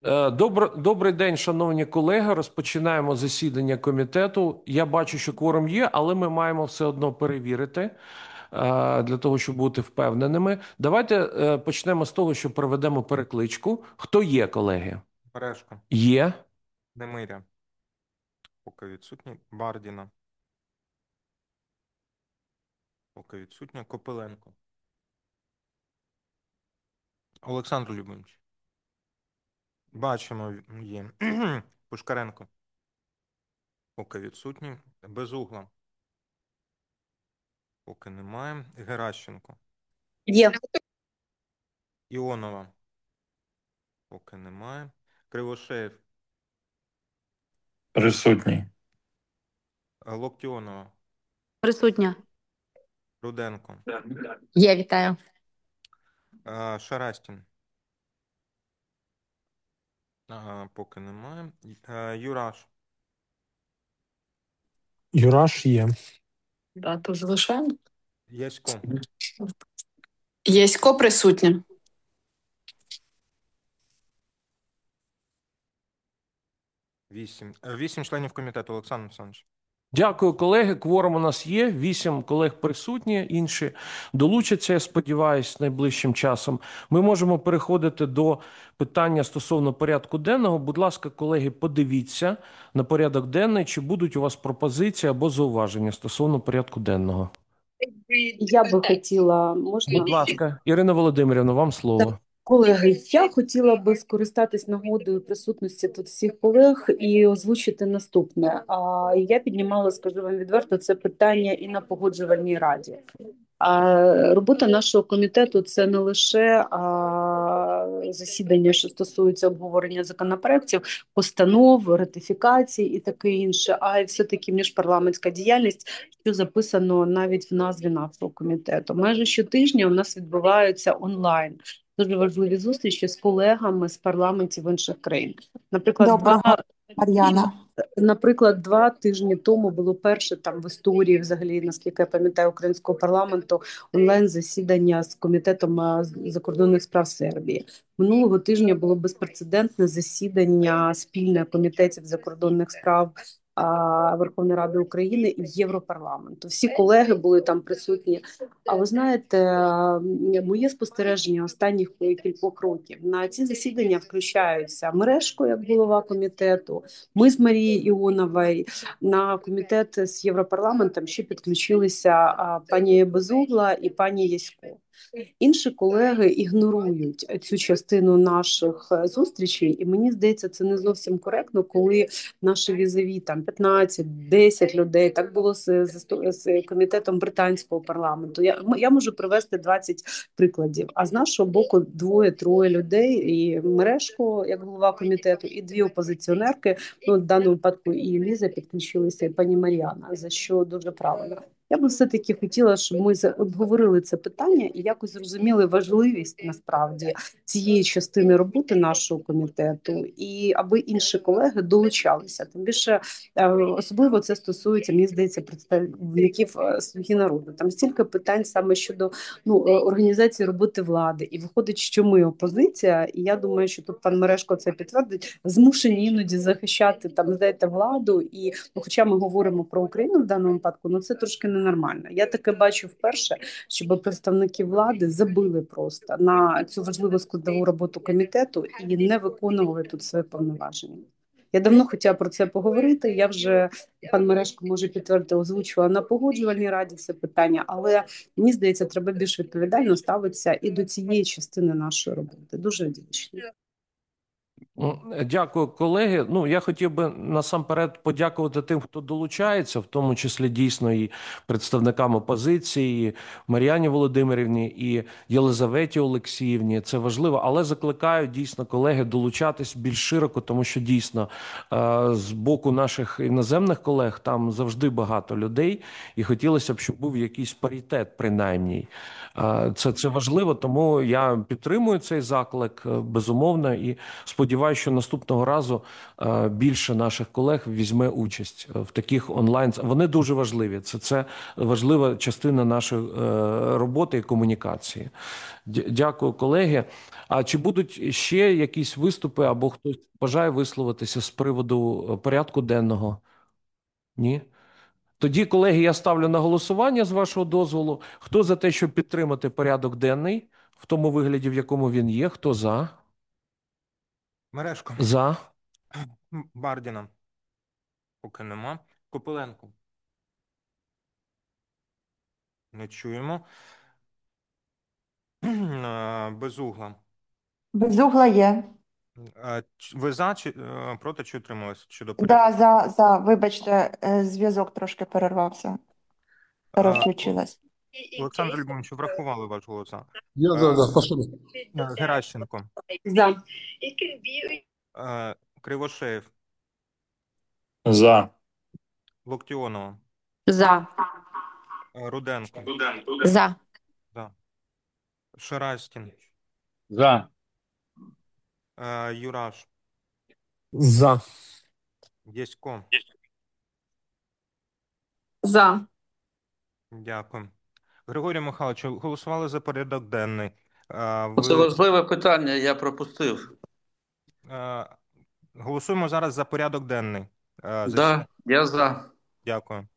Добрий день, шановні колеги. Розпочинаємо засідання комітету. Я бачу, що кворум є, але ми маємо все одно перевірити для того, щоб бути впевненими. Давайте почнемо з того, що проведемо перекличку. Хто є, колеги? Бережко, Є. Немиря, поки відсутній, Бардіна, поки відсутня, Копиленко, Олександр Любимович. Бачимо, є. Пушкаренко, поки відсутній, Безугла, поки немає, Геращенко, Є. Іонова, поки немає, Кривошеєв, Присутній. Локтіонова, Присутня. Руденко, Є, вітаю. Шарастін, поки немає, Юраш, Юраш є. Дату залишаємо. Ясько, Єсько присутня. 8 членів комітету, Олександр Олександрович. Дякую, колеги. Кворум у нас є. 8 колег присутні, інші долучаться, я сподіваюся, найближчим часом. Ми можемо переходити до питання стосовно порядку денного. Будь ласка, колеги, подивіться на порядок денний, чи будуть у вас пропозиції або зауваження стосовно порядку денного. Я би хотіла, можна? Будь ласка, Ірина Володимирівна, вам слово. Колеги, я хотіла би скористатись нагодою присутності тут всіх колег і озвучити наступне. Я піднімала, скажу вам відверто, це питання і на Погоджувальній раді. Робота нашого комітету – це не лише засідання, що стосуються обговорення законопроєктів, постанов, ратифікацій і таке інше, а й все-таки міжпарламентська діяльність, що записано навіть в назві нашого комітету. Майже щотижня у нас відбуваються онлайн дуже важливі зустрічі з колегами з парламентів інших країн. Доброго, Мар'яна. Наприклад, 2 тижні тому було перше там в історії, взагалі, наскільки я пам'ятаю, українського парламенту онлайн-засідання з комітетом закордонних справ Сербії. Минулого тижня було безпрецедентне засідання спільне комітетів закордонних справ Верховної Ради України і Європарламенту. Всі колеги були там присутні. А ви знаєте, моє спостереження останніх кількох років на ці засідання включаються Мережко як голова комітету, ми з Марією Іоновою, на комітет з Європарламентом ще підключилися пані Безугла і пані Ясько. Інші колеги ігнорують цю частину наших зустрічей, і мені здається, це не зовсім коректно, коли наші візові там 15-10 людей, так було з комітетом британського парламенту. Я можу привести 20 прикладів. А з нашого боку 2-3 людей, і Мережко як голова комітету, і 2 опозиціонерки, ну в даному випадку і Ліза підключилися, і пані Мар'яна, за що дуже правильно. Я би все-таки хотіла, щоб ми обговорили це питання і якось зрозуміли важливість насправді цієї частини роботи нашого комітету, і аби інші колеги долучалися. Тим більше особливо це стосується, мені здається, представників «Слуги народу». Там стільки питань саме щодо організації роботи влади. І виходить, що ми опозиція, і я думаю, що тут пан Мережко це підтвердить, змушені іноді захищати там, знаєте, владу. І хоча ми говоримо про Україну в даному випадку, це трошки ненормально. Я таке бачу вперше, щоб представники влади забили просто на цю важливу складову роботу комітету і не виконували тут свої повноваження. Я давно хотіла про це поговорити. Я вже, пан Мережко може підтвердити, озвучувала на Погоджувальній раді це питання, але мені здається, треба більш відповідально ставитися і до цієї частини нашої роботи. Дуже вдячна. Дякую, колеги. Я хотів би насамперед подякувати тим, хто долучається, в тому числі дійсно і представникам опозиції, і Мар'яні Володимирівні, і Єлизаветі Олексіївні. Це важливо, але закликаю дійсно колеги долучатись більш широко, тому що дійсно з боку наших іноземних колег там завжди багато людей, і хотілося б, щоб був якийсь паритет принаймні. Це важливо, тому я підтримую цей заклик, безумовно, і сподіваюся, сподіваюся, що наступного разу більше наших колег візьме участь в таких онлайн. Вони дуже важливі. Це важлива частина нашої роботи і комунікації. Дякую, колеги. А чи будуть ще якісь виступи або хтось бажає висловитися з приводу порядку денного? Ні? Тоді, колеги, я ставлю на голосування з вашого дозволу. Хто за те, щоб підтримати порядок денний в тому вигляді, в якому він є? Хто за? Мережко. За. Бардіна. Поки нема. Копиленко. Не чуємо. Безугла. Безугла є. Ви за чи проти, чи утримались щодо порядку? Да, за. Вибачте, зв'язок трошки перервався. Переключилась. Олександр Любомович, врахували ваш голос за. Да, спасибо. Геращенко. За. Кривошеєв. За. Локтіонова. За. Руденко. За. За. Шарастін. За. Юраш. За. Єсько. За. Дякую. Григорій Михайлович, голосували за порядок денний. Це важливе питання, я пропустив. Голосуємо зараз за порядок денний. Да, я за. Дякую.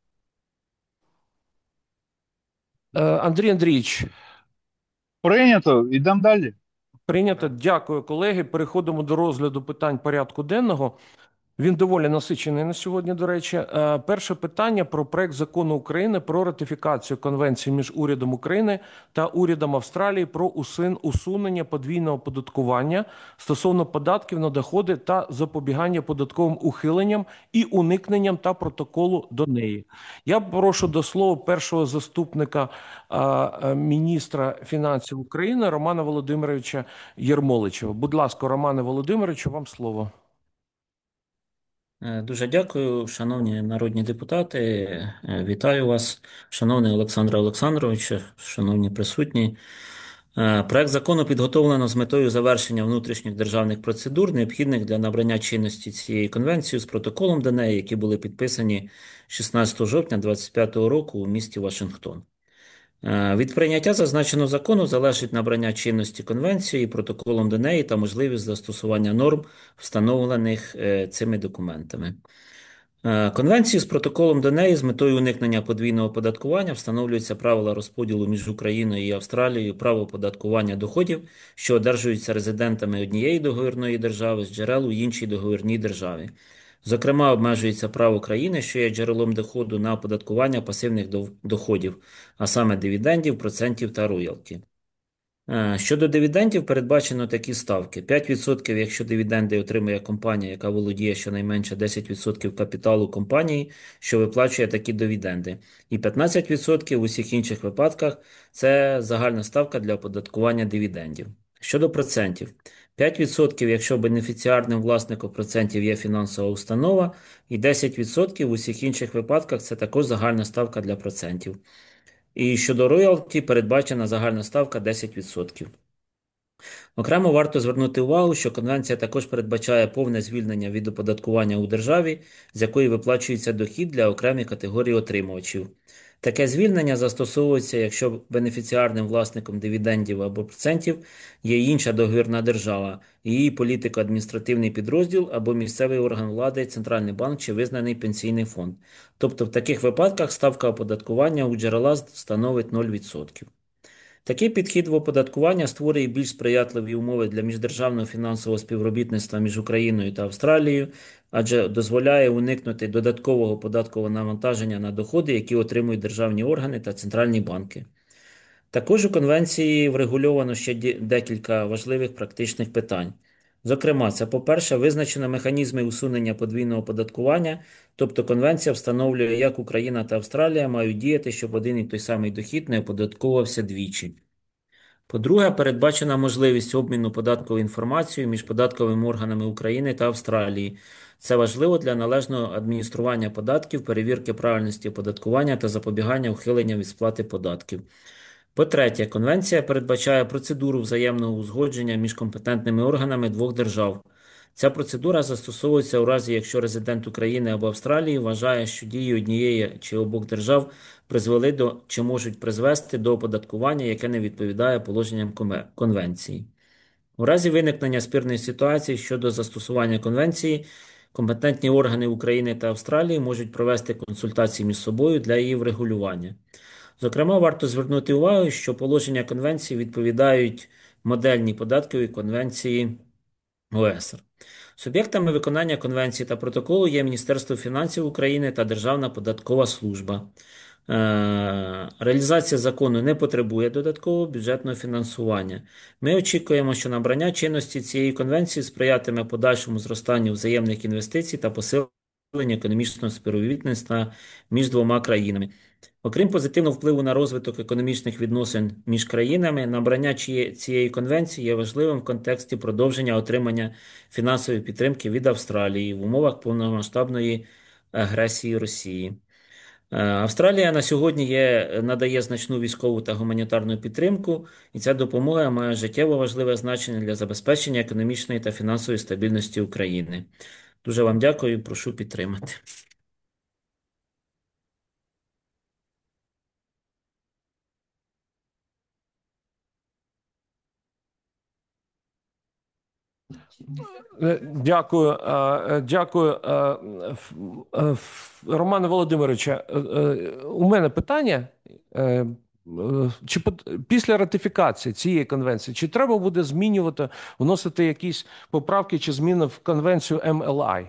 Андрій Андрійович, Прийнято. Ідемо далі. прийнято. Дякую, колеги. Переходимо до розгляду питань порядку денного. Він доволі насичений на сьогодні, до речі. Перше питання про проект закону України про ратифікацію Конвенції між урядом України та урядом Австралії про усунення подвійного оподаткування стосовно податків на доходи та запобігання податковим ухиленням і уникненням та протоколу до неї. Я прошу до слова першого заступника міністра фінансів України Романа Володимировича Єрмоличева. Будь ласка, Романе Володимировичу, вам слово. Дуже дякую, шановні народні депутати. Вітаю вас, шановний Олександре Олександровичу, шановні присутні. Проект закону підготовлено з метою завершення внутрішніх державних процедур, необхідних для набрання чинності цієї конвенції з протоколом до неї, які були підписані 16 жовтня 2025 року у місті Вашингтон. Від прийняття зазначеного закону залежить набрання чинності конвенції, протоколом до неї та можливість застосування норм, встановлених цими документами. Конвенції з протоколом до неї з метою уникнення подвійного оподаткування встановлюються правила розподілу між Україною і Австралією права оподаткування доходів, що одержуються резидентами однієї договірної держави з джерел у іншій договірній державі. Зокрема, обмежується право країни, що є джерелом доходу, на оподаткування пасивних доходів, а саме дивідендів, процентів та роялті. Щодо дивідендів передбачено такі ставки. 5%, якщо дивіденди отримує компанія, яка володіє щонайменше 10% капіталу компанії, що виплачує такі дивіденди. І 15% в усіх інших випадках – це загальна ставка для оподаткування дивідендів. Щодо процентів. 5%, якщо бенефіціарним власником процентів є фінансова установа, і 10% в усіх інших випадках – це також загальна ставка для процентів. І щодо роялті передбачена загальна ставка 10%. Окремо варто звернути увагу, що конвенція також передбачає повне звільнення від оподаткування у державі, з якої виплачується дохід для окремих категорій отримувачів. Таке звільнення застосовується, якщо бенефіціарним власником дивідендів або процентів є інша договірна держава, її політико-адміністративний підрозділ або місцевий орган влади, центральний банк чи визнаний пенсійний фонд. Тобто в таких випадках ставка оподаткування у джерела становить 0%. Такий підхід в оподаткування створює більш сприятливі умови для міждержавного фінансового співробітництва між Україною та Австралією, адже дозволяє уникнути додаткового податкового навантаження на доходи, які отримують державні органи та центральні банки. Також у конвенції врегульовано ще декілька важливих практичних питань. Зокрема, це, по-перше, визначено механізми усунення подвійного оподаткування, тобто конвенція встановлює, як Україна та Австралія мають діяти, щоб один і той самий дохід не оподатковувався двічі. По-друге, передбачена можливість обміну податковою інформацією між податковими органами України та Австралії. Це важливо для належного адміністрування податків, перевірки правильності оподаткування та запобігання ухилення від сплати податків. По-третє, конвенція передбачає процедуру взаємного узгодження між компетентними органами двох держав. Ця процедура застосовується у разі, якщо резидент України або Австралії вважає, що дії однієї чи обох держав призвели до чи можуть призвести до оподаткування, яке не відповідає положенням конвенції. У разі виникнення спірної ситуації щодо застосування конвенції, компетентні органи України та Австралії можуть провести консультації між собою для її врегулювання. Зокрема, варто звернути увагу, що положення конвенції відповідають модельній податковій конвенції ОЕСР. Суб'єктами виконання конвенції та протоколу є Міністерство фінансів України та Державна податкова служба. Реалізація закону не потребує додаткового бюджетного фінансування. Ми очікуємо, що набрання чинності цієї конвенції сприятиме подальшому зростанню взаємних інвестицій та посиленню економічного співробітництва між двома країнами. Окрім позитивного впливу на розвиток економічних відносин між країнами, набрання цієї конвенції є важливим в контексті продовження отримання фінансової підтримки від Австралії в умовах повномасштабної агресії Росії. Австралія на сьогодні надає значну військову та гуманітарну підтримку, і ця допомога має життєво важливе значення для забезпечення економічної та фінансової стабільності України. Дуже вам дякую і прошу підтримати. Дякую. Дякую. Романе Володимировичу, у мене питання. Чи після ратифікації цієї конвенції, чи треба буде змінювати, вносити якісь поправки чи зміни в конвенцію МЛА?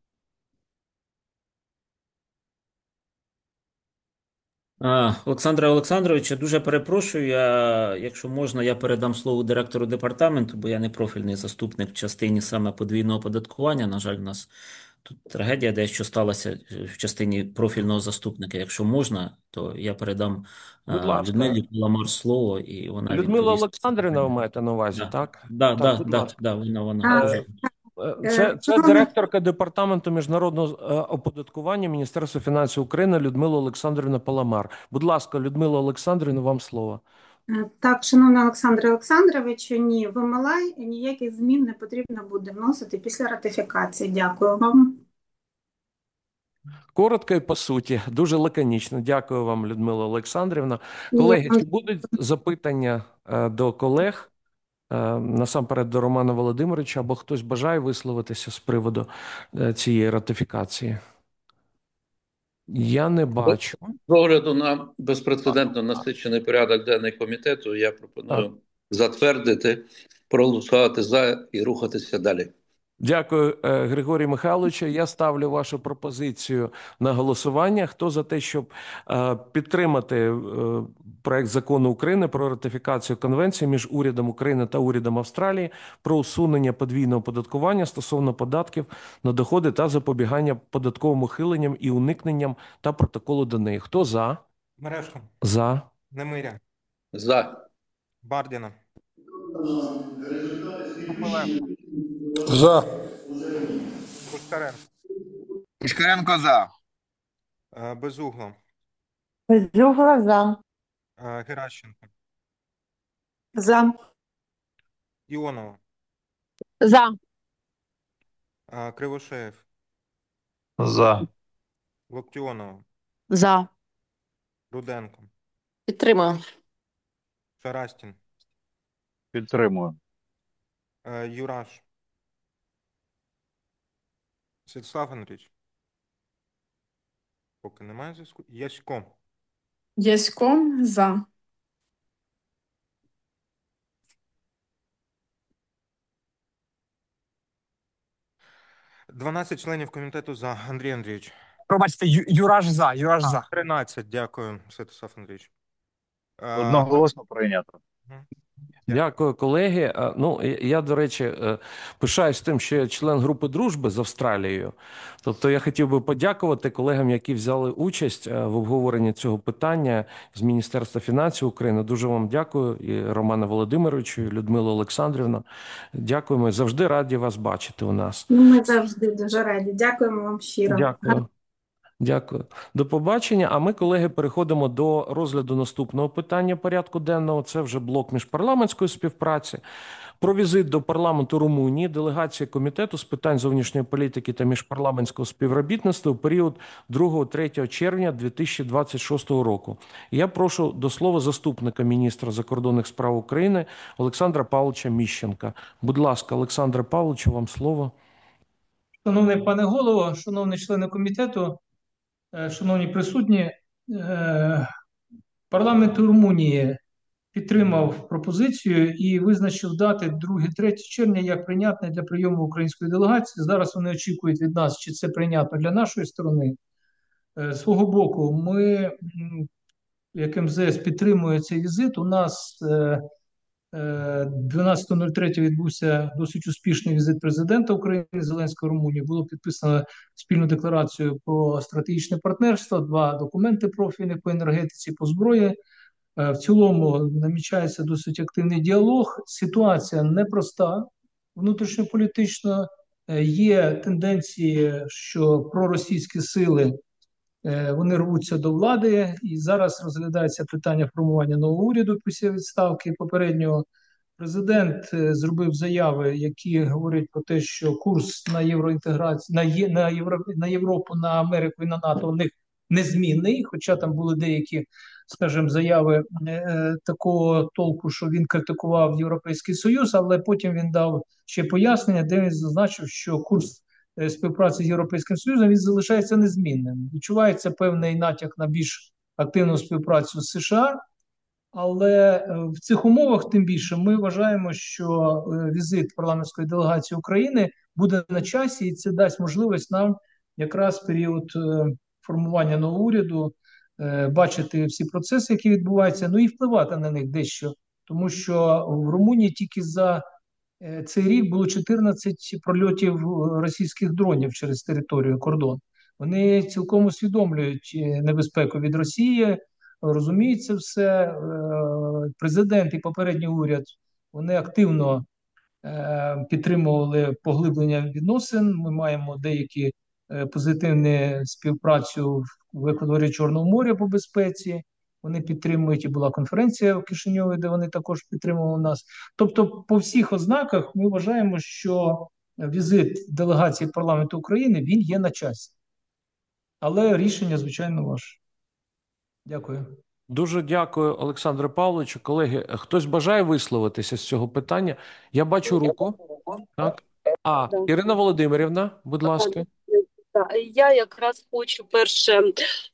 Олександре Олександровичу, дуже перепрошую. Якщо можна, я передам слово директору департаменту, бо я не профільний заступник в частині саме подвійного оподаткування. На жаль, у нас тут трагедія дещо сталася в частині профільного заступника. Якщо можна, то я передам Будь ласка. Людмилі Паламар слово, і вона Людмила відповість. Олександрівна, ви маєте на увазі, так? Так, будь ласка. вона дуже. Це директорка департаменту міжнародного оподаткування Міністерства фінансів України Людмила Олександрівна Паламар. Будь ласка, Людмила Олександрівна, вам слово. Так, шановний Олександр Олександрович, ні, в МЛА ніяких змін не потрібно буде вносити після ратифікації. Дякую вам. Коротко і по суті, дуже лаконічно. Дякую вам, Людмила Олександрівна. Колеги, чи будуть запитання до колег? Насамперед до Романа Володимировича, або хтось бажає висловитися з приводу цієї ратифікації? Я не бачу. З огляду на безпрецедентно насичений порядок денний комітету, я пропоную затвердити, проголосувати за і рухатися далі. Дякую, Григорій Михайлович. Я ставлю вашу пропозицію на голосування. Хто за те, щоб підтримати проект закону України про ратифікацію Конвенції між урядом України та урядом Австралії про усунення подвійного оподаткування стосовно податків на доходи та запобігання податковим ухиленням і уникненням та протоколу до неї. Хто за? Мережко, За. Немиря, За. Бардіна, Тупиленко, За. Пушкаренко, Пушкаренко за. Безугло, Безугла за. Геращенко, За. Іонова, За. Кривошеєв, За. Локтіонова, За. Руденко, Підтримую. Шарастін, Підтримую. Юраш, Святослав Андрійович. Поки немає зв'язку. Ясько, Ясько за. 12 членів комітету за. Андрій Андрійович. Пробачте, Юраш за. Юраш за. 13, дякую, Святослав Андрійович. Одноголосно прийнято. Дякую, колеги. Ну, я, до речі, пишаюсь тим, що я член групи дружби з Австралією. Тобто я хотів би подякувати колегам, які взяли участь в обговоренні цього питання з Міністерства фінансів України. Дуже вам дякую, і Романа Володимировичу, і Людмила Олександрівна. Дякуємо. Завжди раді вас бачити у нас. Ми завжди дуже раді. Дякуємо вам щиро. Дякую. Дякую. До побачення. А ми, колеги, переходимо до розгляду наступного питання порядку денного. Це вже блок міжпарламентської співпраці. Про візит до парламенту Румунії делегація Комітету з питань зовнішньої політики та міжпарламентського співробітництва у період 2-3 червня 2026 року. Я прошу до слова заступника міністра закордонних справ України Олександра Павловича Міщенка. Будь ласка, Олександре Павловичу, вам слово. Шановний пане голово, шановні члени комітету, шановні присутні, парламент Румунії підтримав пропозицію і визначив дати 2-3 червня як прийнятне для прийому української делегації. Зараз вони очікують від нас, чи це прийнятно для нашої сторони. З свого боку, ми, як МЗС, підтримує цей візит. У нас 12.03 відбувся досить успішний візит президента України Зеленського в Румунії. Було підписано спільну декларацію про стратегічне партнерство, 2 документи профільних по енергетиці, по зброї. В цілому намічається досить активний діалог. Ситуація непроста внутрішньополітично. Є тенденції, що проросійські сили вони рвуться до влади, і зараз розглядається питання формування нового уряду після відставки попереднього. Президент зробив заяви, які говорять про те, що курс на євроінтеграцію, на Європу, на Америку і на НАТО у них незмінний, хоча там були деякі, скажімо, заяви такого толку, що він критикував Європейський Союз, але потім він дав ще пояснення, де він зазначив, що курс співпраці з Європейським Союзом він залишається незмінним. Відчувається певний натяк на більш активну співпрацю з США, але в цих умовах, тим більше, ми вважаємо, що візит парламентської делегації України буде на часі, і це дасть можливість нам якраз в період формування нового уряду бачити всі процеси, які відбуваються, ну і впливати на них дещо. Тому що в Румунії тільки за цей рік було 14 прольотів російських дронів через територію кордону. Вони цілком усвідомлюють небезпеку від Росії, розуміють це все. Президент і попередній уряд, вони активно підтримували поглиблення відносин. Ми маємо деякі позитивні співпрацю в акваторії Чорного моря по безпеці. Вони підтримують, і була конференція в Кишиньові, де вони також підтримували нас. Тобто, по всіх ознаках ми вважаємо, що візит делегації парламенту України, він є на часі. Але рішення, звичайно, ваше. Дякую. Дуже дякую, Олександре Павловичу. Колеги, хтось бажає висловитися з цього питання? Я бачу руку. Так. Ірина Володимирівна, будь ласка. Я якраз хочу перше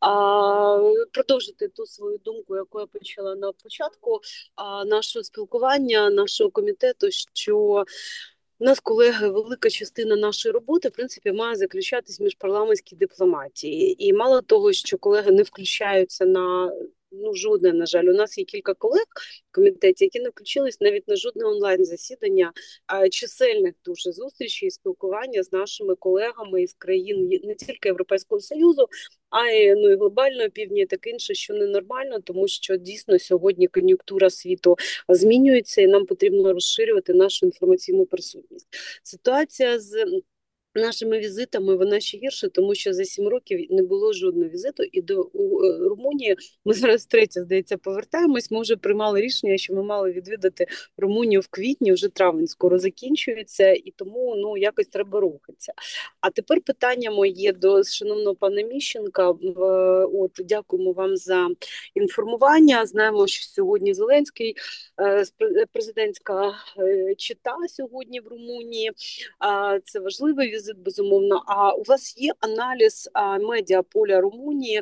продовжити ту свою думку, яку я почала на початку нашого спілкування, нашого комітету, що у нас, колеги, велика частина нашої роботи, в принципі, має заключатись в міжпарламентській дипломатії. І мало того, що колеги не включаються на жодне, на жаль, у нас є кілька колег в комітеті, які не включились навіть на жодне онлайн-засідання, чисельних дуже зустрічей і спілкування з нашими колегами із країн не тільки Європейського Союзу, а й глобального півдня і таке інше, що ненормально, тому що дійсно сьогодні кон'юнктура світу змінюється і нам потрібно розширювати нашу інформаційну присутність. Ситуація з нашими візитами вона ще гірша, тому що за 7 років не було жодного візиту, і до Румунії ми зараз втретє, здається, повертаємось. Ми вже приймали рішення, що ми мали відвідати Румунію в квітні, вже травень скоро закінчується, і тому якось треба рухатися. А тепер питання моє до шановного пана Міщенка. Дякуємо вам за інформування. Знаємо, що сьогодні Зеленський, президентська чита сьогодні в Румунії. Це важливий візит, безумовно. А у вас є аналіз медіаполя Румунії,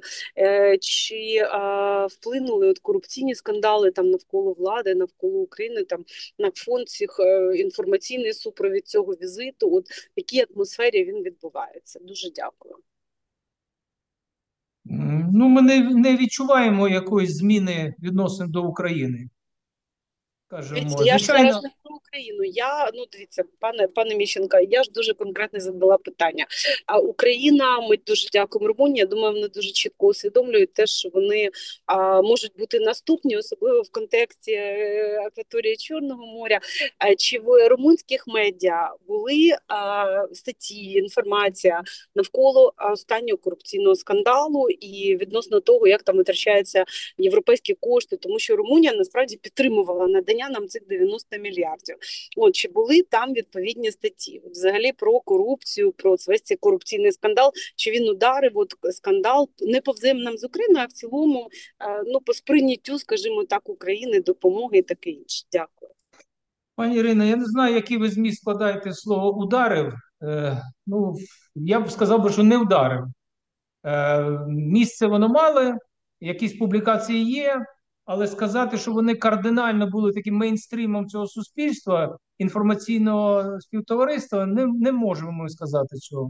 чи вплинули корупційні скандали там навколо влади, навколо України, там на фон цих інформаційний супровід цього візиту? В якій атмосфері він відбувається? Дуже дякую. Ми не відчуваємо якоїсь зміни відносин до України. Скажімо, Я ж звичайно, зараз не про Україну. Дивіться, пане Міщенко, я ж дуже конкретно задала питання. А Україна, ми дуже дякуємо Румунії. Я думаю, вони дуже чітко усвідомлюють те, що вони можуть бути наступні, особливо в контексті акваторії Чорного моря. Чи в румунських медіа були статті, інформація навколо останнього корупційного скандалу і відносно того, як там витрачаються європейські кошти, тому що Румунія насправді підтримувала надання нам цих 90 мільярдів. Чи були там відповідні статті? Взагалі про корупцію, про весь цей корупційний скандал, чи він ударив, скандал не по взаємнам з Україною, а в цілому по сприйняттю, скажімо так, України, допомоги і таке інше. Дякую. Пані Ірино, я не знаю, який ви зміст складаєте слово «ударив». Я б сказав, що не вдарив. Місце воно мали, якісь публікації є, але сказати, що вони кардинально були таким мейнстрімом цього суспільства, інформаційного співтовариства, не можемо ми сказати цього.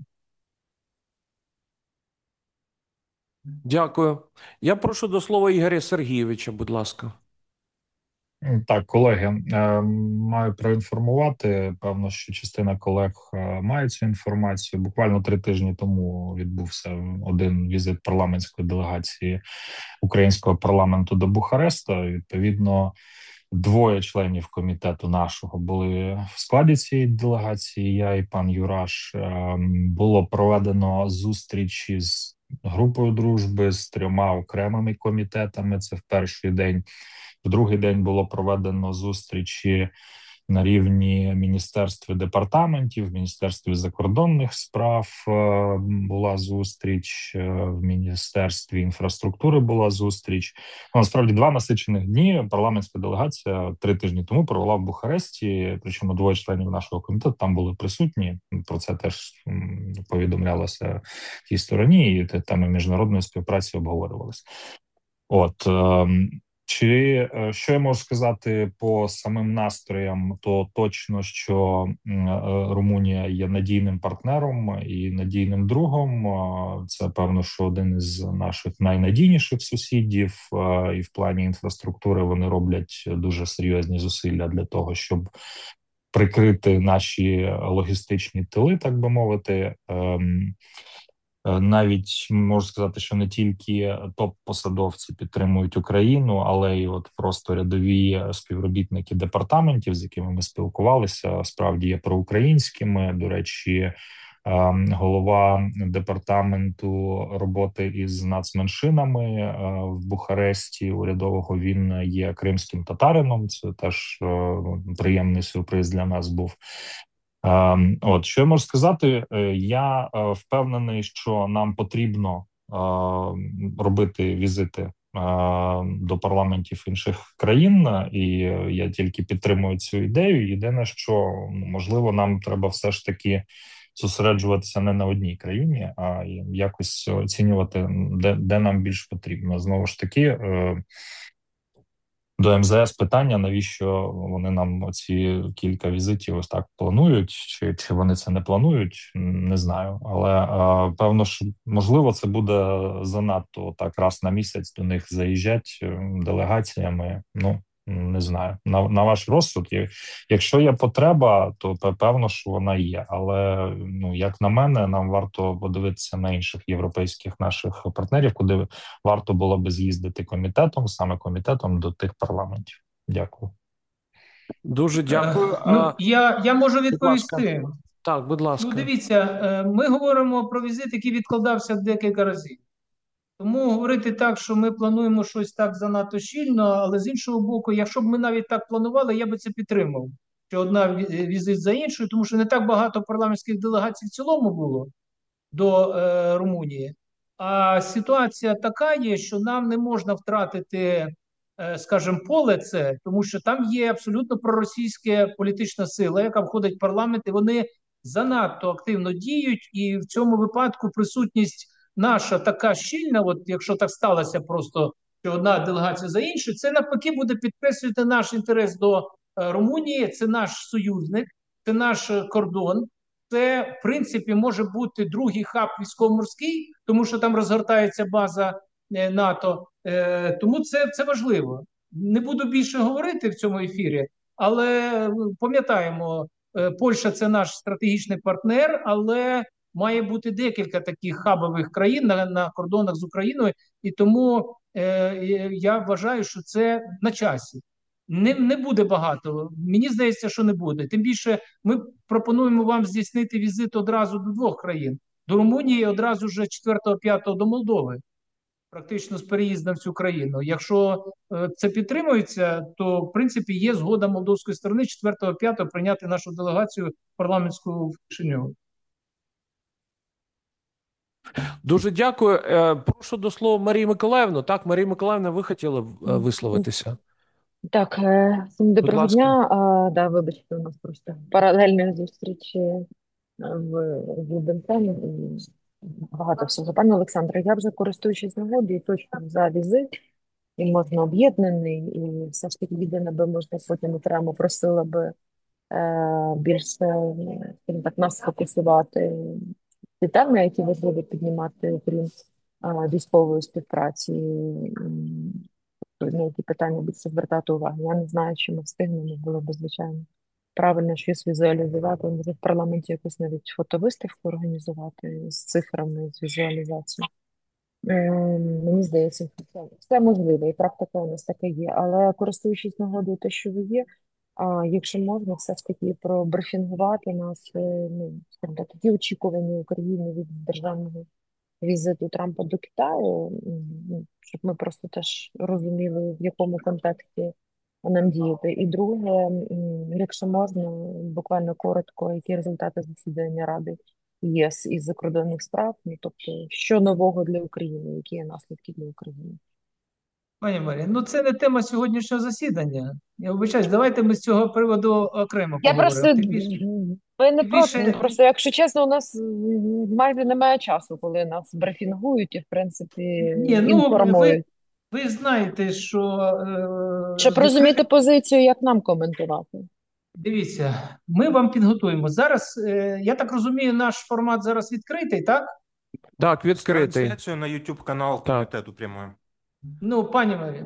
Дякую. Я прошу до слова Ігоря Сергійовича, будь ласка. Так, колеги, маю проінформувати. Певно, що частина колег має цю інформацію. Буквально 3 тижні тому відбувся один візит парламентської делегації українського парламенту до Бухареста. Відповідно, 2 членів комітету нашого були в складі цієї делегації. Я і пан Юраш. Було проведено зустрічі з групою дружби, з 3 окремими комітетами. Це в перший день. В другий день було проведено зустрічі на рівні міністерств і департаментів, в Міністерстві закордонних справ була зустріч, в Міністерстві інфраструктури була зустріч. Насправді 2 насичених дні парламентська делегація 3 тижні тому провела в Бухаресті, причому 2 членів нашого комітету там були присутні. Про це теж повідомлялося тій стороні, і теми міжнародної співпраці обговорювалися. Що я можу сказати по самим настроям, то точно, що Румунія є надійним партнером і надійним другом. Це, певно, що один із наших найнадійніших сусідів, і в плані інфраструктури вони роблять дуже серйозні зусилля для того, щоб прикрити наші логістичні тили, так би мовити. Навіть можу сказати, що не тільки топ-посадовці підтримують Україну, але й просто рядові співробітники департаментів, з якими ми спілкувалися, справді є проукраїнськими. До речі, голова департаменту роботи із нацменшинами в Бухаресті урядового, він є кримським татарином. Це теж приємний сюрприз для нас був. Що я можу сказати, я впевнений, що нам потрібно робити візити до парламентів інших країн, і я тільки підтримую цю ідею. Єдине, що, можливо, нам треба все ж таки зосереджуватися не на одній країні, а якось оцінювати, де нам більш потрібно. Знову ж таки, до МЗС питання, навіщо вони нам оці кілька візитів ось так планують, чи вони це не планують, не знаю. Але певно, що можливо це буде занадто так раз на місяць до них заїжджать делегаціями. Не знаю. На ваш розсуд, якщо є потреба, то певно, що вона є. Але, як на мене, нам варто подивитися на інших європейських наших партнерів, куди варто було би з'їздити саме комітетом до тих парламентів. Дякую. Дуже дякую. Я можу відповісти. Так, будь ласка. Дивіться, ми говоримо про візит, який відкладався декілька разів. Тому говорити так, що ми плануємо щось так занадто щільно, але з іншого боку, якщо б ми навіть так планували, я би це підтримав, що одна візит за іншою, тому що не так багато парламентських делегацій в цілому було до Румунії. А ситуація така є, що нам не можна втратити, скажімо, поле це, тому що там є абсолютно проросійська політична сила, яка входить в парламент, і вони занадто активно діють, і в цьому випадку присутність наша така щільна, якщо так сталося просто, що одна делегація за іншою, це навпаки буде підкреслювати наш інтерес до Румунії, це наш союзник, це наш кордон, це, в принципі, може бути другий хаб військово-морський, тому що там розгортається база НАТО, тому це важливо. Не буду більше говорити в цьому ефірі, Але пам'ятаємо, Польща – це наш стратегічний партнер, але має бути декілька таких хабових країн на кордонах з Україною, і тому я вважаю, що це на часі. Не буде багато. Мені здається, що не буде. Тим більше ми пропонуємо вам здійснити візит одразу до двох країн. До Румунії і одразу вже 4-5 до Молдови, практично з переїздом в цю країну. Якщо це підтримується, то в принципі є згода молдовської сторони 4-5 прийняти нашу делегацію парламентську в Кишиньові. Дуже дякую. Прошу до слова Марію Миколаївну. Так, Марія Миколаївна, ви хотіли висловитися? Так, всім доброго ласка. дня. Да, вибачте, у нас просто паралельні зустрічі з Лубенцем і багато всього. Пане Олександре, я вже користуючись нагодою, точно за візит, і можна об'єднаний, і все ж таки єдине би можна потім окремо просила би більше, скажімо так, нас фокусувати ті теми, які важливо піднімати, крім військової співпраці, на які питання більше звертати увагу. Я не знаю, чи ми встигнемо, було б, звичайно, правильно щось візуалізувати. Може, в парламенті якусь навіть фотовиставку організувати з цифрами, з візуалізацією. Мені здається, все можливо, і практика у нас така є. Але користуючись нагодою те, що ви є, якщо можна, все ж таки пробрифінгувати нас, скажімо так, такі очікування України від державного візиту Трампа до Китаю, щоб ми просто теж розуміли, в якому контексті нам діяти. І друге, якщо можна, буквально коротко, які результати засідання Ради ЄС із закордонних справ, тобто, що нового для України, які є наслідки для України. Пані Марія, це не тема сьогоднішнього засідання. Я вибачаюсь, давайте ми з цього приводу окремо Я поговоримо. просто, Тим більше- ви не тим проти, більше- просто, якщо чесно, у нас майже немає часу, коли нас брифінгують і, в принципі, інформують. Ви знаєте, що... Щоб розуміти позицію, як нам коментувати. Дивіться, ми вам підготуємо. Зараз, я так розумію, наш формат зараз відкритий, так? Так, відкритий. Трансляцію на YouTube канал комітету прямою. Пані Марі,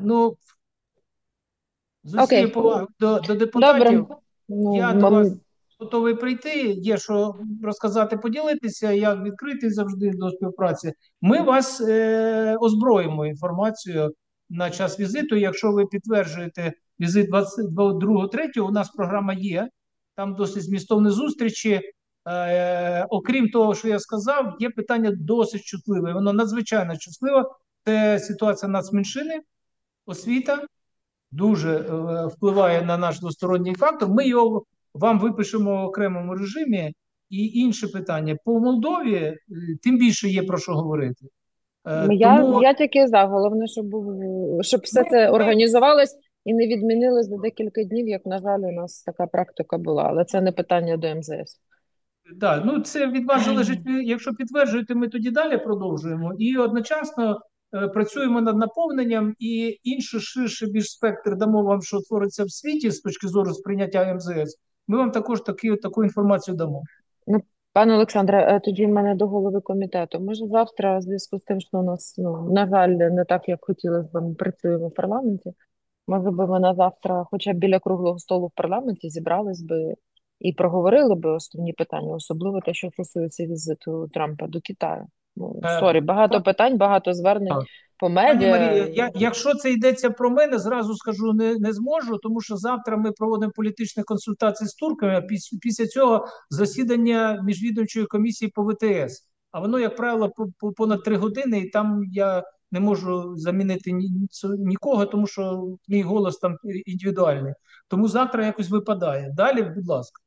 з Окей. усією повагою до депутатів, Добре. я до вас готовий прийти, є що розказати, поділитися, я відкритий завжди до співпраці. Ми вас озброїмо інформацією на час візиту. Якщо ви підтверджуєте візит 22-3, у нас програма є, там досить змістовні зустрічі. Окрім того, що я сказав, є питання досить чутливе, воно надзвичайно чутливе. Це ситуація нацменшини, освіта, дуже впливає на наш двосторонній фактор. Ми його вам випишемо в окремому режимі. І інше питання. По Молдові тим більше є про що говорити. Я тільки за. Головне, щоб все це організувалось і не відмінилось за декілька днів, як, на жаль, у нас така практика була. Але це не питання до МЗС. Так, це від вас залежить. Якщо підтверджуєте, ми тоді далі продовжуємо. І одночасно працюємо над наповненням, і інший ширший більш спектр дамо вам, що твориться в світі з точки зору сприйняття МЗС. Ми вам також таку інформацію дамо. Пане Олександре, тоді в мене до голови комітету. Може завтра, в зв'язку з тим, що у нас, на жаль, не так, як хотілося б, ми працюємо в парламенті, може би ми на завтра хоча б біля круглого столу в парламенті зібрались би і проговорили би основні питання, особливо те, що стосується візиту Трампа до Китаю. Багато питань, багато звернень по медіа. Пані Марія, якщо це йдеться про мене, зразу скажу, не зможу, тому що завтра ми проводимо політичні консультації з турками, а після цього засідання міжвідомчої комісії по ВТС. А воно, як правило, понад 3 години, і там я не можу замінити нікого, тому що мій голос там індивідуальний. Тому завтра якось випадає. Далі, будь ласка.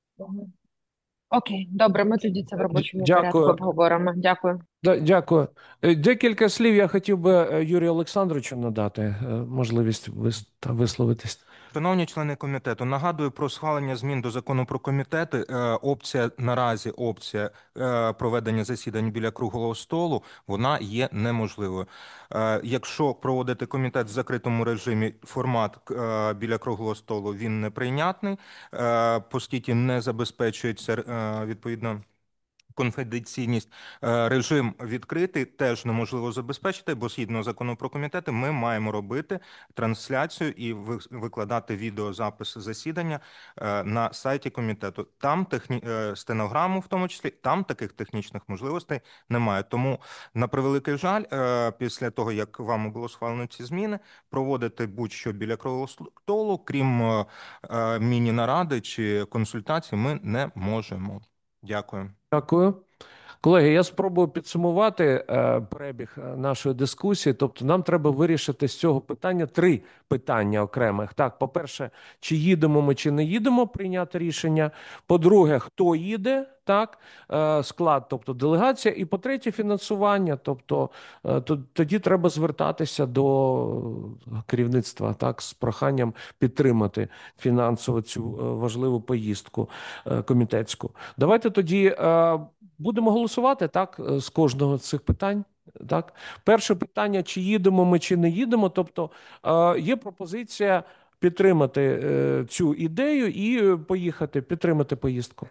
Окей, добре, ми тоді це в робочому Дякую. порядку обговоримо. Дякую. Дякую. Декілька слів я хотів би Юрію Олександровичу надати можливість висловитись. Шановні члени комітету, нагадую про схвалення змін до закону про комітети. Наразі опція проведення засідань біля круглого столу, вона є неможливою. Якщо проводити комітет в закритому режимі, формат біля круглого столу, він неприйнятний, оскільки не забезпечується відповідно конфіденційність, режим відкритий теж неможливо забезпечити, бо згідно закону про комітети ми маємо робити трансляцію і викладати відеозапис засідання на сайті комітету. Там стенограму в тому числі, там таких технічних можливостей немає. Тому, на превеликий жаль, після того, як вам було схвалено ці зміни, проводити будь-що біля круглого столу, крім міні-наради чи консультацій, ми не можемо. Дякую. Дякую. Колеги, я спробую підсумувати перебіг нашої дискусії. Тобто нам треба вирішити з цього питання 3 питання окремих. Так, по-перше, чи їдемо ми, чи не їдемо прийняти рішення. По-друге, хто їде, так, склад, тобто делегація. І по-третє, фінансування. Тобто тоді треба звертатися до керівництва, так, з проханням підтримати фінансово цю важливу поїздку комітетську. Давайте тоді будемо голосувати, так, з кожного з цих питань. Так, перше питання: чи їдемо ми, чи не їдемо. Тобто є пропозиція підтримати цю ідею і поїхати, підтримати поїздку.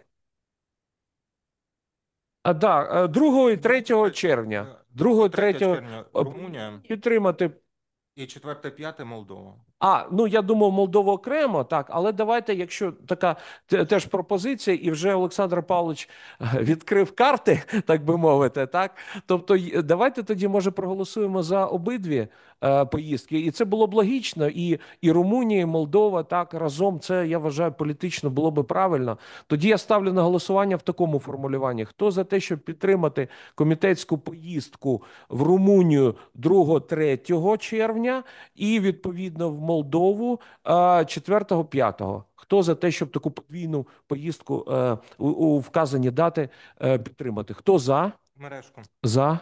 Так, 2 і 3 червня. 2 і 3 червня Румунія підтримати. і 4-5 Молдова. Ну я думав, Молдова окремо, так, але давайте, якщо така теж пропозиція, і вже Олександр Павлович відкрив карти, так би мовити, так, тобто давайте тоді, може, проголосуємо за обидві поїздки, і це було б логічно, і Румунія, і Молдова, так, разом, це, я вважаю, політично було би правильно. Тоді я ставлю на голосування в такому формулюванні. Хто за те, щоб підтримати комітетську поїздку в Румунію 2-3 червня і, відповідно, в Молдову 4-5. Хто за те, щоб таку подвійну поїздку у вказані дати підтримати? Хто за? Мережко. За.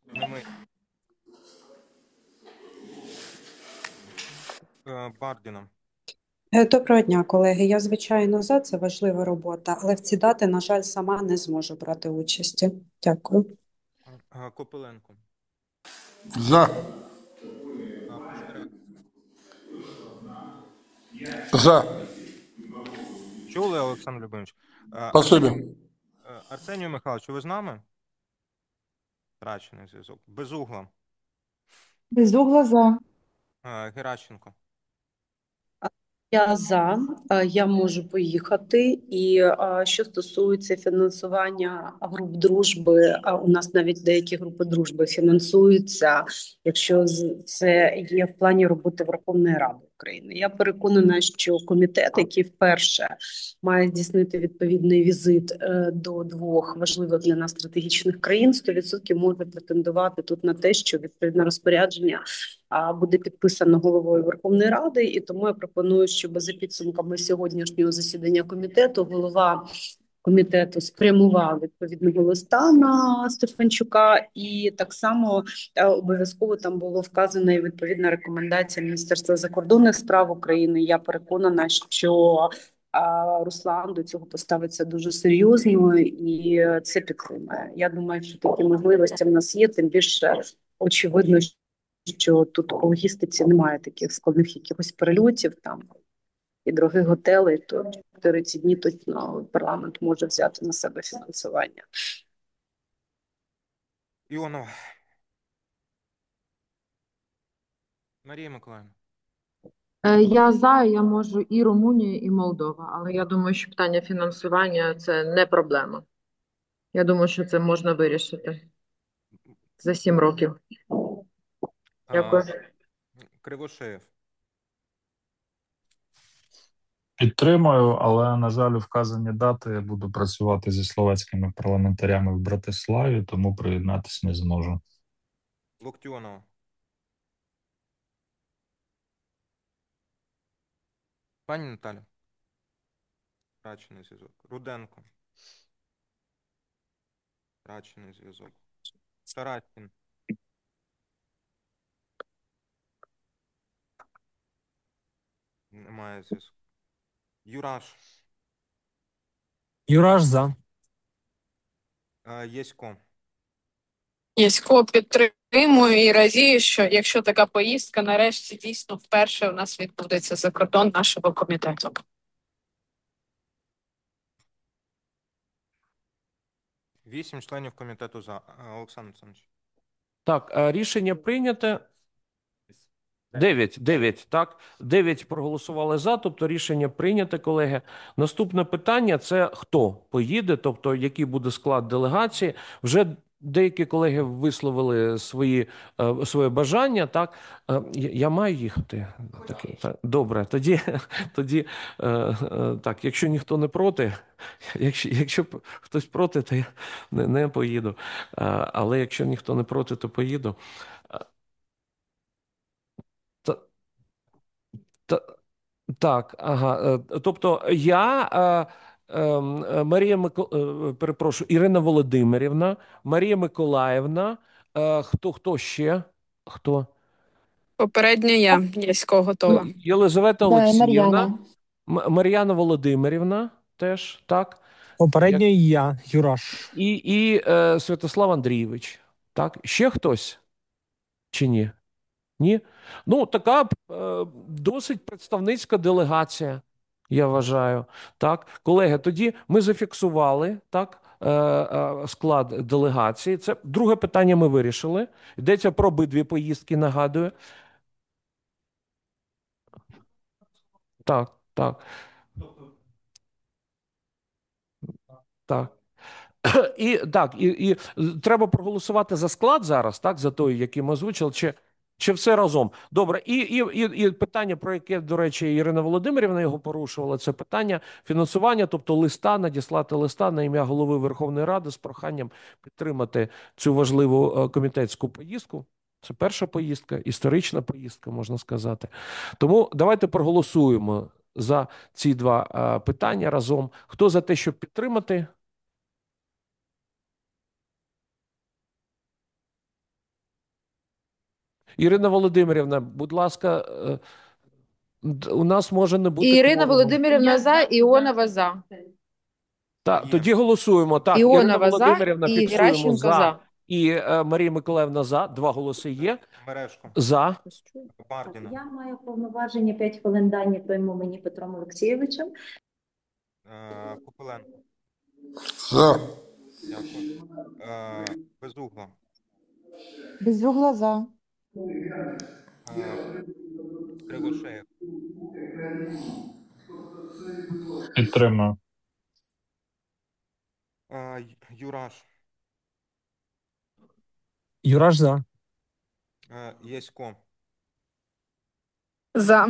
Бардіна. Доброго дня, колеги. Я, звичайно, за. Це важлива робота, але в ці дати, на жаль, сама не зможу брати участі. Дякую. Копиленко. За. За. Чули, Олександр Любимович? Спасибі. Арсенію Михайловичу, ви з нами? Втрачений зв'язок. Безугла. Безугла за. Геращенко. Я за, я можу поїхати. І що стосується фінансування груп дружби, у нас навіть деякі групи дружби фінансуються, якщо це є в плані роботи Верховної Ради України. Я переконана, що комітет, який вперше має здійснити відповідний візит до 2 важливих для нас стратегічних країн, 100% може претендувати тут на те, що відповідне розпорядження буде підписано головою Верховної Ради, і тому я пропоную, щоб за підсумками сьогоднішнього засідання комітету голова комітету спрямував відповідного листа на Стефанчука, і так само обов'язково там було вказано і відповідна рекомендація Міністерства закордонних справ України. Я переконана, що Руслан до цього поставиться дуже серйозно і це підтримає. Я думаю, що такі можливості в нас є, тим більше очевидно, що тут по логістиці немає таких складних якихось перельотів там і дорогих готелей, то 40 днів точно парламент може взяти на себе фінансування. Іонова. Марія Миколаївна. Я за, я можу і Румунію, і Молдова, але я думаю, що питання фінансування – це не проблема. Я думаю, що це можна вирішити за 7 років. Дякую. Кривошеєв. Підтримую, але, на жаль, у вказані дати я буду працювати зі словацькими парламентарями в Братиславі, тому приєднатися не зможу. Локтіонова. Пані Наталя. Втрачений зв'язок. Руденко. Втрачений зв'язок. Тарасін. Немає зв'язку. Юраш. Юраш за. Єсько. Єсько підтримую і радію, що якщо така поїздка, нарешті дійсно вперше у нас відбудеться за кордон нашого комітету. 8 членів комітету за. Олександр Олександрович. Так, рішення прийняте. 9, так. 9 проголосували за, тобто рішення прийняте, колеги. Наступне питання – це хто поїде, тобто який буде склад делегації. Вже деякі колеги висловили своє бажання, так. Я маю їхати? Так, добре, тоді так, якщо ніхто не проти, якщо хтось проти, то я не поїду. Але якщо ніхто не проти, то поїду. Так, ага. Тобто Ірина Володимирівна, Марія Миколаївна, хто ще? Хто? Попередньо я, Ясько, готова. Єлизавета Да, і Олексіївна, Мар'яна. Мар'яна Володимирівна теж, так? Попередньо і я, Юраш. І Святослав Андрійович, так? Ще хтось? Чи ні? Ні? Ну, така досить представницька делегація, я вважаю. Так, колеги, тоді ми зафіксували так, склад делегації. Це друге питання ми вирішили. Йдеться про обидві поїздки, нагадую. Так, так. Так. І треба проголосувати за склад зараз, так, за той, який ми озвучили, чи все разом? Добре. І питання, про яке, до речі, Ірина Володимирівна його порушувала, це питання фінансування, тобто надіслати листа на ім'я Голови Верховної Ради з проханням підтримати цю важливу комітетську поїздку. Це перша поїздка, історична поїздка, можна сказати. Тому давайте проголосуємо за ці два питання разом. Хто за те, щоб підтримати? Ірина Володимирівна, будь ласка, у нас може не бути Ірина кворуму. Володимирівна за, Іонова за. Так, тоді голосуємо. Так, Іонова Ірина за, Володимирівна і фіксуємо Геращенко за. за. І Марія Миколаївна за. 2 голоси є. Мережко. За. Бардіна. Я маю повноваження 5 хвилин дані твоєму мені Петром Олексійовичем. Копиленко. За. Дякую. Безугла. Безугла за. Кривошеєв. Підтримую. Юраш. Юраш за. Ясько. За.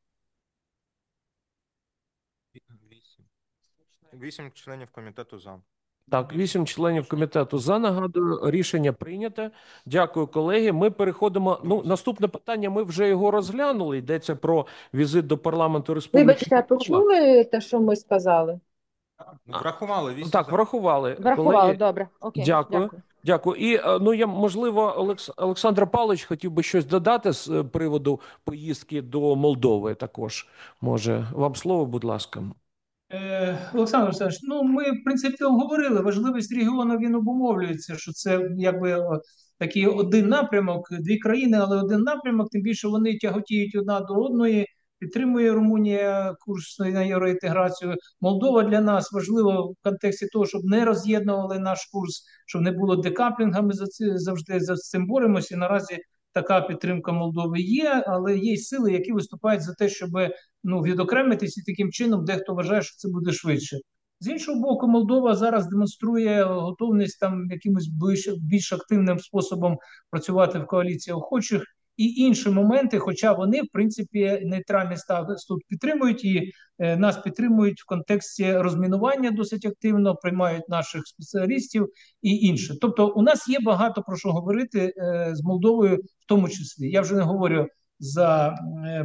8 членів комітету за. Так, 8 членів комітету за, нагадую, рішення прийняте. Дякую, колеги. Ми переходимо, наступне питання, ми вже його розглянули, йдеться про візит до парламенту Республіки Вибачте, а Молдова. почули те, що ми сказали? Врахували 8 Так, врахували. Врахували, Колеги, добре. Окей, дякую. Дякую. І, я, можливо, Олександр Павлович хотів би щось додати з приводу поїздки до Молдови також. Може, вам слово, будь ласка. Олександр Олександрович, ми, в принципі, обговорили важливість регіону, він обумовлюється, що це якби такий один напрямок, дві країни, але один напрямок, тим більше вони тяготіють одна до одної, підтримує Румунія курс на євроінтеграцію. Молдова для нас важлива в контексті того, щоб не роз'єднували наш курс, щоб не було декаплінгами, завжди за цим боремося. І наразі така підтримка Молдови є, але є й сили, які виступають за те, щоб відокремитись, і таким чином дехто вважає, що це буде швидше. З іншого боку, Молдова зараз демонструє готовність там якимось більш активним способом працювати в коаліції охочих і інші моменти, хоча вони, в принципі, нейтральний статус тут підтримують і нас підтримують в контексті розмінування досить активно, приймають наших спеціалістів і інше. Тобто у нас є багато про що говорити з Молдовою в тому числі. Я вже не говорю за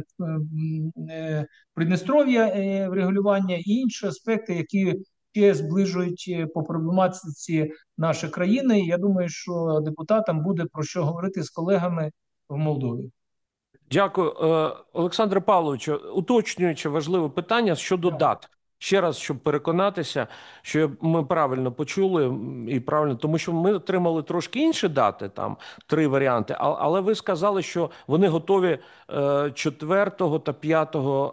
Придністров'я врегулювання і інші аспекти, які ще зближують по проблематиці наші країни. Я думаю, що депутатам буде про що говорити з колегами в Молдові. Дякую. Олександре Павловичу, уточнюючи важливе питання щодо дат. ще раз, щоб переконатися, що ми правильно почули і правильно, тому що ми отримали трошки інші дати, там 3 варіанти, але ви сказали, що вони готові 4 та 5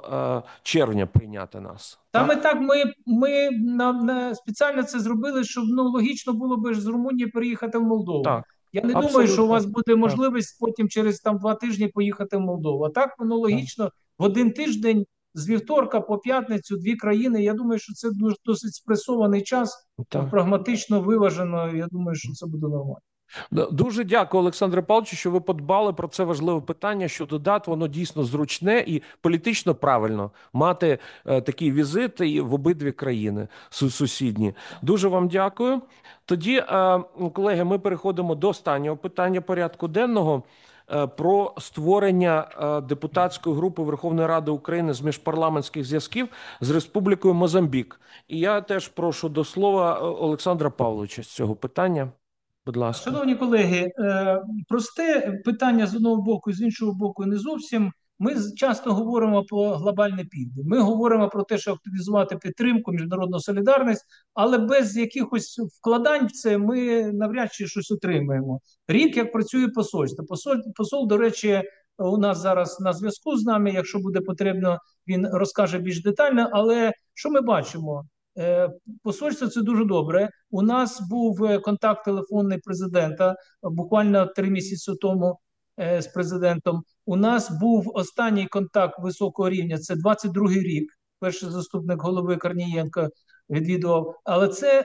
червня прийняти нас. Саме так ми спеціально це зробили, щоб логічно було би з Румунії переїхати в Молдову. Так. Я не думаю, Абсолютно. що у вас буде можливість потім через 2 тижні поїхати в Молдову. А так воно логічно в один тиждень з вівторка по п'ятницю 2 країни. Я думаю, що це досить спресований час, прагматично виважено. Я думаю, що це буде нормально. Дуже дякую, Олександре Павловичу, що ви подбали про це важливе питання щодо дат. Воно дійсно зручне і політично правильно мати такі візити і в обидві країни сусідні. Дуже вам дякую. Тоді, колеги, ми переходимо до останнього питання порядку денного про створення депутатської групи Верховної Ради України з міжпарламентських зв'язків з Республікою Мозамбік. І я теж прошу до слова Олександра Павловича з цього питання. Будь ласка. Шановні колеги, просте питання з одного боку і з іншого боку не зовсім. Ми часто говоримо про глобальне південь. Ми говоримо про те, що активізувати підтримку, міжнародну солідарність, але без якихось вкладань в це ми навряд чи щось отримаємо. Рік, як працює посольство. Посол, до речі, у нас зараз на зв'язку з нами. Якщо буде потрібно, він розкаже більш детально. Але що ми бачимо? Посольство – це дуже добре. У нас був контакт телефонний президента буквально 3 місяці тому з президентом. У нас був останній контакт високого рівня, це 22-й рік. Перший заступник голови Корнієнко відвідував. Але це,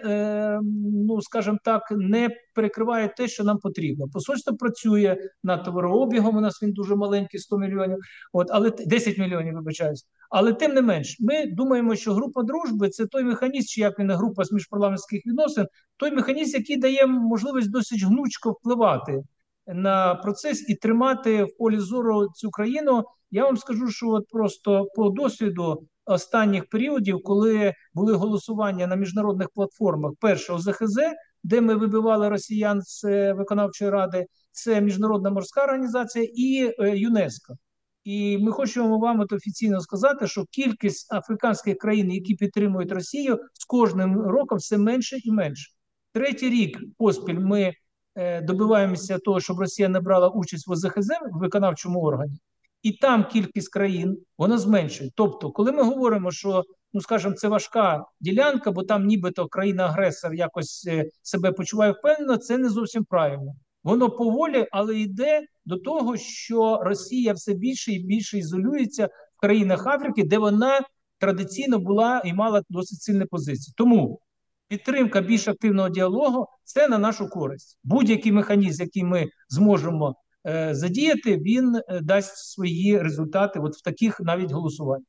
скажімо так, не перекриває те, що нам потрібно. Посольство працює над товарообігом, у нас він дуже маленький, 100 мільйонів, але 10 мільйонів, вибачаюсь. Але тим не менш, ми думаємо, що група дружби – це той механізм, чи як він, група з міжпарламентських відносин, той механізм, який дає можливість досить гнучко впливати на процес і тримати в полі зору цю країну. Я вам скажу, що от просто по досвіду останніх періодів, коли були голосування на міжнародних платформах, перше ОЗХЗ, де ми вибивали росіян з виконавчої ради, це Міжнародна морська організація і ЮНЕСКО. І ми хочемо вам офіційно сказати, що кількість африканських країн, які підтримують Росію, з кожним роком все менше і менше. 3-й рік поспіль ми добиваємося того, щоб Росія не брала участь в ОЗХЗ, в виконавчому органі, і там кількість країн, вона зменшує. Тобто, коли ми говоримо, що, скажімо, це важка ділянка, бо там нібито країна-агресор якось себе почуває впевнено, це не зовсім правильно. Воно поволі, але йде до того, що Росія все більше і більше ізолюється в країнах Африки, де вона традиційно була і мала досить сильні позиції. Тому підтримка більш активного діалогу – це на нашу користь. Будь-який механізм, який ми зможемо задіяти, він дасть свої результати от в таких навіть голосуваннях.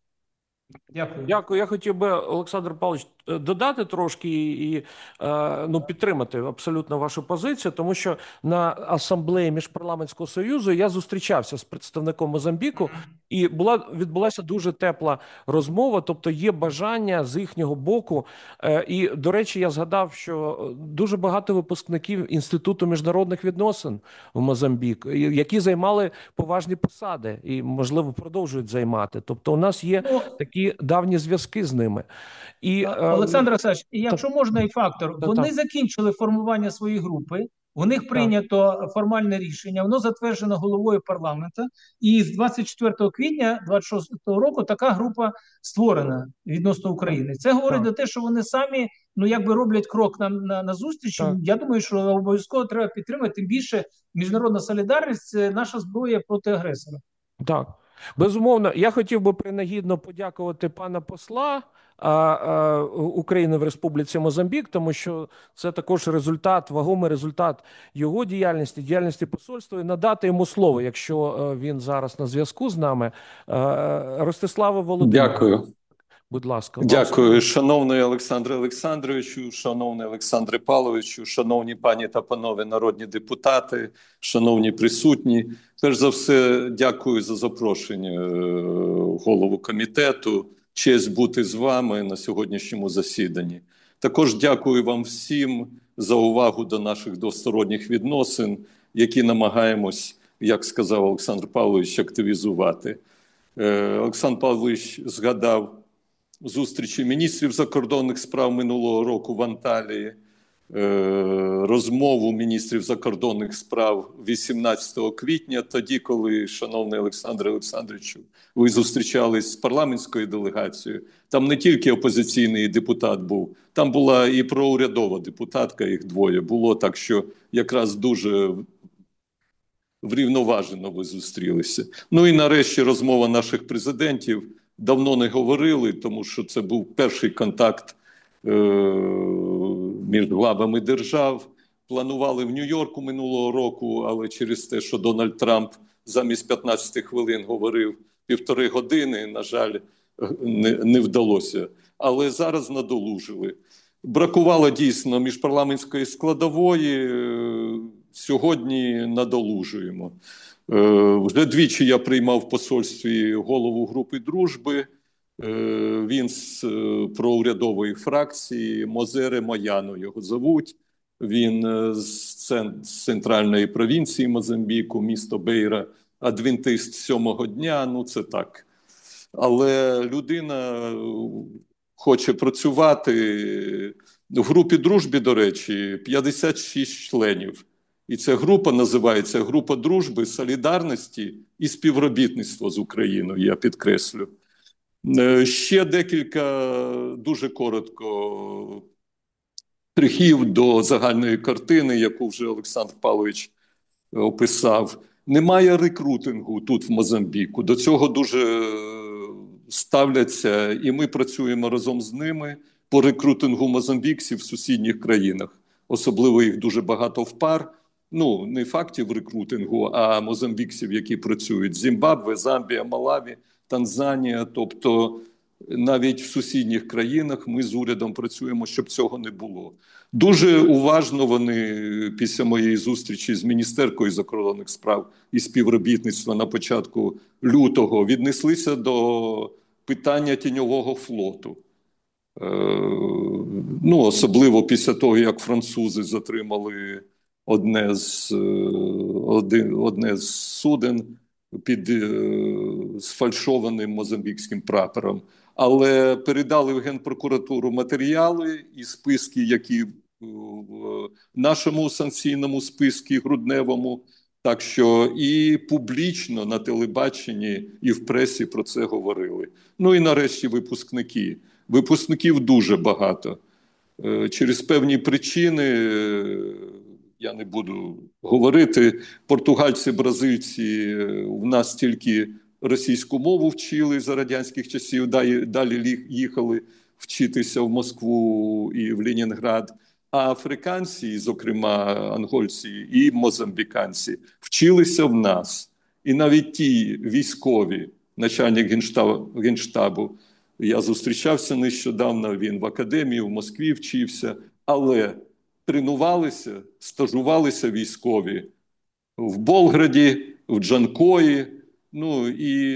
Дякую. Дякую. Я хотів би, Олександр Павлович, додати трошки і підтримати абсолютно вашу позицію, тому що на асамблеї Міжпарламентського союзу я зустрічався з представником Мозамбіку, і відбулася дуже тепла розмова, тобто є бажання з їхнього боку. І, до речі, я згадав, що дуже багато випускників Інституту міжнародних відносин в Мозамбік, які займали поважні посади і, можливо, продовжують займати. Тобто у нас є такі давні зв'язки з ними. І, Олександр Олександрович, якщо можна і фактор, вони закінчили формування своєї групи, у них прийнято формальне рішення, воно затверджено головою парламенту, і з 24 квітня 26 року така група створена відносно України. Це говорить про те, що вони самі роблять крок на зустріч. Я думаю, що обов'язково треба підтримати, тим більше міжнародна солідарність – це наша зброя проти агресора. Так. Безумовно, я хотів би принагідно подякувати пана посла України в Республіці Мозамбік, тому що це також вагомий результат його діяльності посольства, і надати йому слово, якщо він зараз на зв'язку з нами. Ростиславе Володимировичу. Дякую. Будь ласка. Дякую, шановний Олександре Олександровичу, шановний Олександре Павловичу, шановні пані та панове народні депутати, шановні присутні. Перш за все, дякую за запрошення голову комітету. Честь бути з вами на сьогоднішньому засіданні. Також дякую вам всім за увагу до наших двосторонніх відносин, які намагаємось, як сказав Олександр Павлович, активізувати. Олександр Павлович згадав зустрічі міністрів закордонних справ минулого року в Анталії, розмову міністрів закордонних справ 18 квітня, тоді, коли, шановний Олександре Олександровичу, ви зустрічались з парламентською делегацією. Там не тільки опозиційний депутат був, там була і проурядова депутатка, їх двоє було, так що якраз дуже врівноважено ви зустрілися. Ну і нарешті розмова наших президентів. Давно не говорили, тому що це був перший контакт між главами держав. Планували в Нью-Йорку минулого року, але через те, що Дональд Трамп замість 15 хвилин говорив 1,5 години, на жаль, не вдалося. Але зараз надолужили. Бракувало дійсно міжпарламентської складової, сьогодні надолужуємо. Вже двічі я приймав в посольстві голову групи дружби, він з проурядової фракції, Мозере Мояно його зовуть, він з центральної провінції Мозамбіку, місто Бейра, адвентист 7-го дня, ну це так. Але людина хоче працювати. В групі дружби, до речі, 56 членів. І ця група називається «Група дружби, солідарності і співробітництва з Україною», я підкреслю. Ще декілька, дуже коротко, штрихів до загальної картини, яку вже Олександр Павлович описав. Немає рекрутингу тут в Мозамбіку. До цього дуже ставляться, і ми працюємо разом з ними по рекрутингу мозамбікців в сусідніх країнах. Особливо їх дуже багато в пар. Ну, не фактів рекрутингу, а мозамбікців, які працюють. Зімбабве, Замбія, Малаві, Танзанія. Тобто навіть в сусідніх країнах ми з урядом працюємо, щоб цього не було. Дуже уважно вони після моєї зустрічі з міністеркою закордонних справ і співробітництва на початку лютого віднеслися до питання тіньового флоту. Ну, особливо після того, як французи затримали одне з суден під сфальшованим мозамбікським прапором. Але передали в Генпрокуратуру матеріали і списки, які в нашому санкційному списку грудневому. Так що і публічно на телебаченні, і в пресі про це говорили. Ну і нарешті випускники. Випускників дуже багато. Через певні причини, я не буду говорити, португальці, бразильці в нас тільки російську мову вчили за радянських часів, далі їхали вчитися в Москву і в Ленінград. А африканці, зокрема ангольці і мозамбіканці, вчилися в нас. І навіть ті військові, начальник Генштабу, я зустрічався нещодавно, він в академії в Москві вчився, але тренувалися, стажувалися військові в Болграді, в Джанкої. Ну і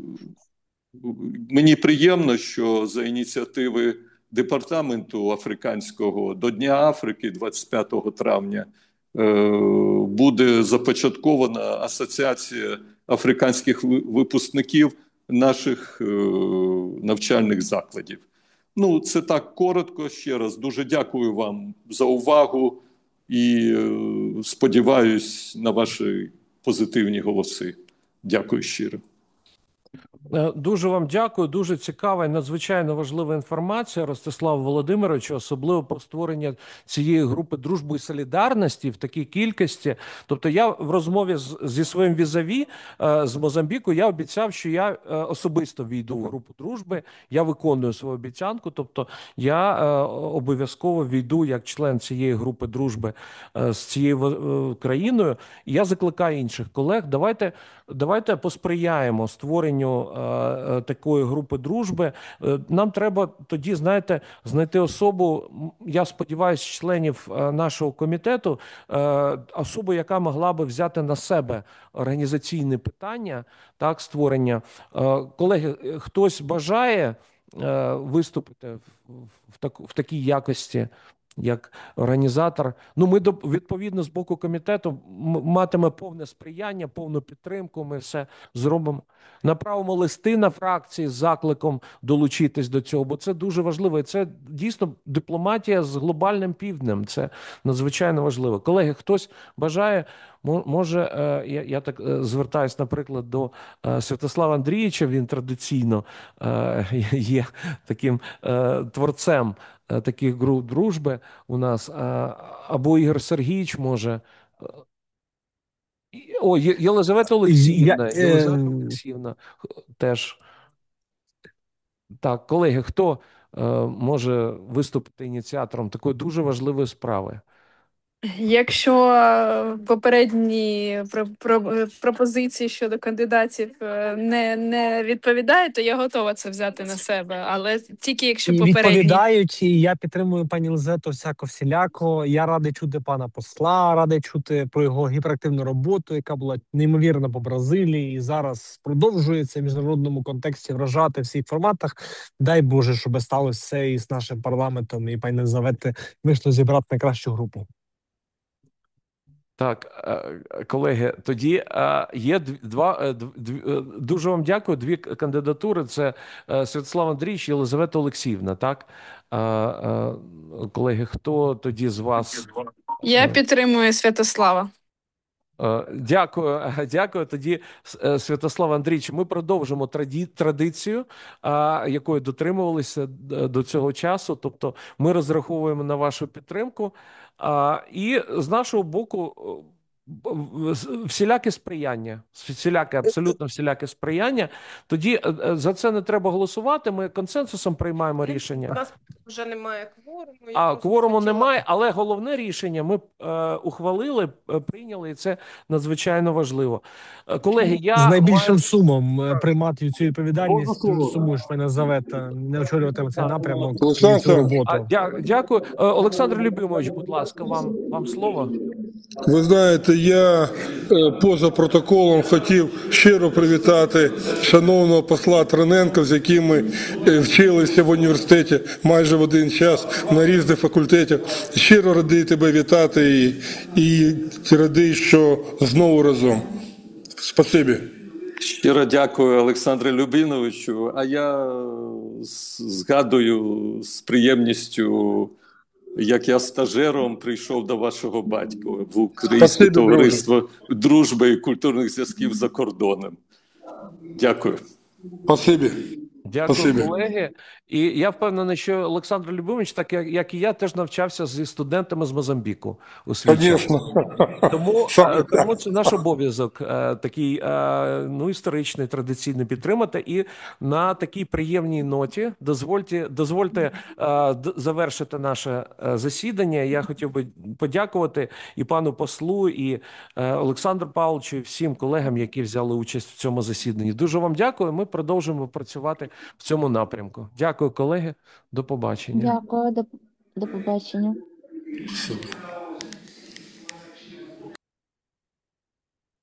мені приємно, що за ініціативи департаменту африканського до Дня Африки 25 травня буде започаткована асоціація африканських випускників наших навчальних закладів. Ну, це так коротко. Ще раз дуже дякую вам за увагу і сподіваюсь на ваші позитивні голоси. Дякую щиро. Дуже вам дякую, дуже цікава і надзвичайно важлива інформація, Ростислав Володимирович, особливо про створення цієї групи дружби і солідарності в такій кількості. Тобто я в розмові зі своїм візаві з Мозамбіку, я обіцяв, що я особисто війду в групу дружби, я виконую свою обіцянку, тобто я обов'язково війду як член цієї групи дружби з цією країною. І я закликаю інших колег, давайте посприяємо створенню такої групи дружби. Нам треба тоді, знаєте, знайти особу, я сподіваюся, членів нашого комітету, особу, яка могла би взяти на себе організаційне питання, так, створення. Колеги, хтось бажає виступити в такій якості? як організатор. Ну, ми відповідно з боку комітету матиме повне сприяння, повну підтримку. Ми все зробимо. Направимо листи на фракції з закликом долучитись до цього, бо це дуже важливо. І це дійсно дипломатія з глобальним півднем. Це надзвичайно важливо. Колеги, хтось бажає, може, я так звертаюсь, наприклад, до Святослава Андрійовича, він традиційно є таким творцем таких груп дружби у нас, або Ігор Сергійович може. О, Єлизавета Олексіївна теж. Так, колеги, хто може виступити ініціатором такої дуже важливої справи? Якщо попередні пропозиції щодо кандидатів не відповідають, то я готова це взяти на себе. Але тільки якщо попередні... Відповідають, і я підтримую пані Лизету всяко-всіляко. Я радий чути пана посла, радий чути про його гіперактивну роботу, яка була неймовірна по Бразилії, і зараз продовжується в міжнародному контексті вражати в всіх форматах. Дай Боже, щоб сталося все із нашим парламентом, і пані Лизавети вийшло зібрати найкращу групу. Так, колеги, тоді є дуже вам дякую, дві кандидатури. Це Святослав Андрійович і Єлизавета Олексіївна, так? Колеги, хто тоді з вас? Я підтримую Святослава. Дякую. Тоді, Святослав Андрійович, ми продовжимо традицію, якої дотримувалися до цього часу. Тобто ми розраховуємо на вашу підтримку. І з нашого боку всіляке сприяння, абсолютно всіляке сприяння. Тоді за це не треба голосувати, ми консенсусом приймаємо рішення. У нас вже немає кворуму. Кворуму немає, але головне рішення ми ухвалили, прийняли, і це надзвичайно важливо. Колеги, я з найбільшим сумом приймати цю відповідальність. Сумуєш, пані Елизавета, не очолювати цей напрямок і цю роботу. Дякую. Олександр Любимович, будь ласка, вам слово. Ви знаєте, я поза протоколом хотів щиро привітати шановного посла Троненка, з яким ми вчилися в університеті майже в один час на різних факультетах. Щиро радий тебе вітати і радий, що знову разом. Спасибі. Щиро дякую, Олександре Любіновичу. А я згадую з приємністю, як я стажером прийшов до вашого батька в Українське товариство дружби і культурних зв'язків за кордоном. Дякую. Спасибі. Дякую, колеги. І я впевнений, що Олександр Любимович, так як і я, теж навчався зі студентами з Мозамбіку у свій час. Тому це наш обов'язок такий історичний, традиційний підтримати. І на такій приємній ноті дозвольте завершити наше засідання. Я хотів би подякувати і пану послу, і Олександру Павловичу, і всім колегам, які взяли участь в цьому засіданні. Дуже вам дякую. Ми продовжуємо працювати в цьому напрямку. Дякую, колеги. До побачення. Дякую, до побачення. Спасибо.